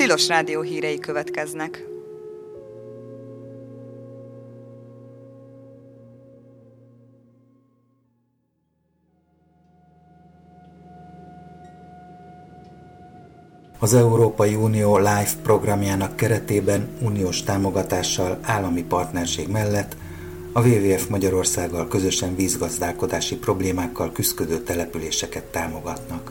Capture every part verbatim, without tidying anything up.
Tilos Rádió hírei következnek. Az Európai Unió LIFE programjának keretében uniós támogatással, állami partnerség mellett a dupla vé vé ef Magyarországgal közösen vízgazdálkodási problémákkal küszködő településeket támogatnak.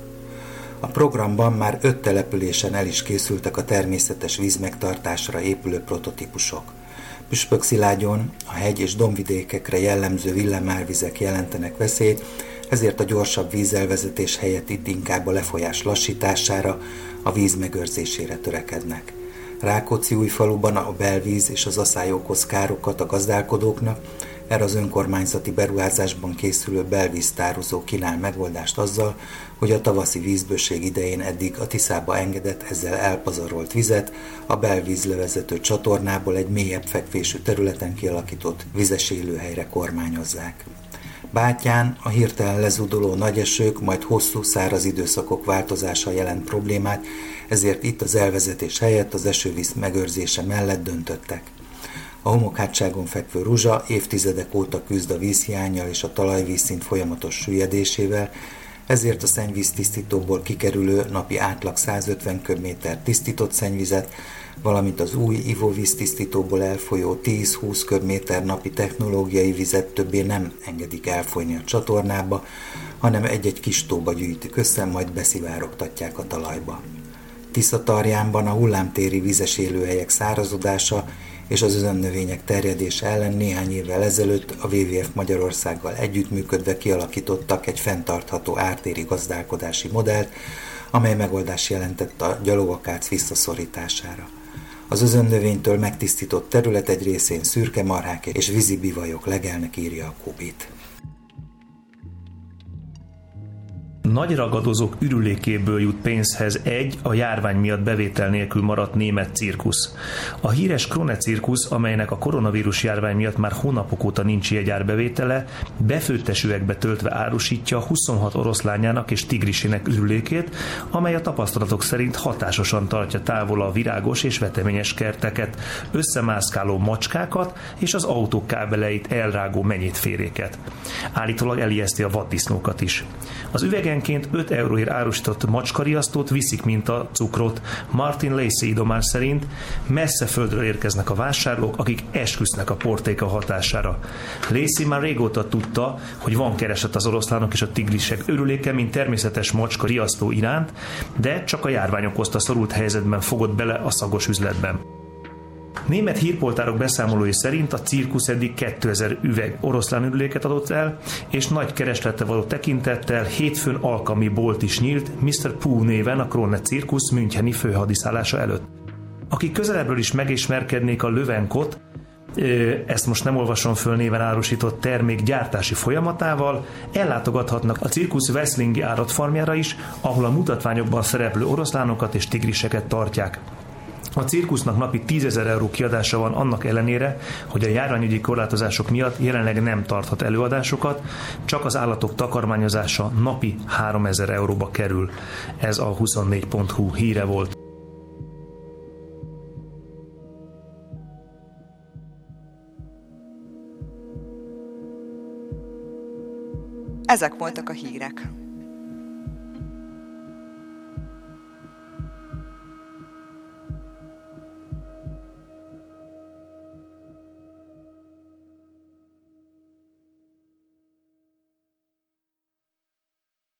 A programban már öt településen el is készültek a természetes vízmegtartásra épülő prototípusok. Püspökszilágyon a hegy- és dombvidékekre jellemző villamárvizek jelentenek veszélyt, ezért a gyorsabb vízelvezetés helyett itt inkább a lefolyás lassítására, a víz megőrzésére törekednek. Rákócziújfaluban a belvíz és az aszály okoz károkat a gazdálkodóknak, erre az önkormányzati beruházásban készülő belvíztározó kínál megoldást azzal, hogy a tavaszi vízbőség idején eddig a Tiszába engedett, ezzel elpazarolt vizet a belvízre vezető csatornából egy mélyebb fekvésű területen kialakított vizes élőhelyre kormányozzák. Bátyán a hirtelen lezúduló nagy esők, majd hosszú száraz időszakok változása jelent problémát, ezért itt az elvezetés helyett az esővíz megőrzése mellett döntöttek. A homokhátságon fekvő Ruzsa évtizedek óta küzd a vízhiánnyal és a talajvízszint folyamatos süllyedésével, ezért a szennyvíztisztítóból kikerülő napi átlag százötven köbméter tisztított szennyvizet, valamint az új ivóvíztisztítóból elfolyó tíz-húsz köbméter napi technológiai vizet többé nem engedik elfolyni a csatornába, hanem egy-egy kis tóba gyűjtik össze, majd beszivárogtatják a talajba. Tiszatarjánban a hullámtéri vizes élőhelyek szárazodása és az özönnövények terjedése ellen néhány évvel ezelőtt a dupla vé vé ef Magyarországgal együttműködve kialakítottak egy fenntartható ártéri gazdálkodási modellt, amely megoldás jelentett a gyalogakác visszaszorítására. Az özönnövénytől megtisztított terület egy részén szürke marhák és vízi bivajok legelnek, írja a Kubit. Nagy ragadozók ürülékéből jut pénzhez egy a járvány miatt bevétel nélkül maradt német cirkusz. A híres Krone cirkusz, amelynek a koronavírus járvány miatt már hónapok óta nincs jegyárbevétele, befőttes üvegbe töltve árusítja huszonhat oroszlányának és tigrisének ürülékét, amely a tapasztalatok szerint hatásosan tartja távol a virágos és veteményes kerteket, összemászkáló macskákat és az autók kábeleit elrágó menyétféréket. Állítólag elijeszti a vaddisznókat is. Az üvegenként öt euróért árusított macskariasztót viszik, mint a cukrot. Martin Lacey idomár szerint messze földről érkeznek a vásárlók, akik esküsznek a portéka hatására. Lacey már régóta tudta, hogy van kereset az oroszlánok és a tigrisek örüléke, mint természetes macskariasztó iránt, de csak a járvány okozta szorult helyzetben fogott bele a szagos üzletben. Német hírpoltárok beszámolói szerint a cirkusz eddig kétezer üveg oroszlánürüléket adott el, és nagy kereslete való tekintettel hétfőn alkalmi bolt is nyílt miszter Pooh néven a Krone cirkusz müncheni főhadiszállása előtt. Akik közelebbről is megismerkednék a Löwenkot, ezt most nem olvasom föl néven árusított termék gyártási folyamatával, ellátogathatnak a cirkusz Wesslingi állatfarmjára is, ahol a mutatványokban szereplő oroszlánokat és tigriseket tartják. A cirkusznak napi tízezer euró kiadása van annak ellenére, hogy a járványügyi korlátozások miatt jelenleg nem tarthat előadásokat, csak az állatok takarmányozása napi háromezer euróba kerül. Ez a huszonnégy pont hu híre volt. Ezek voltak a hírek.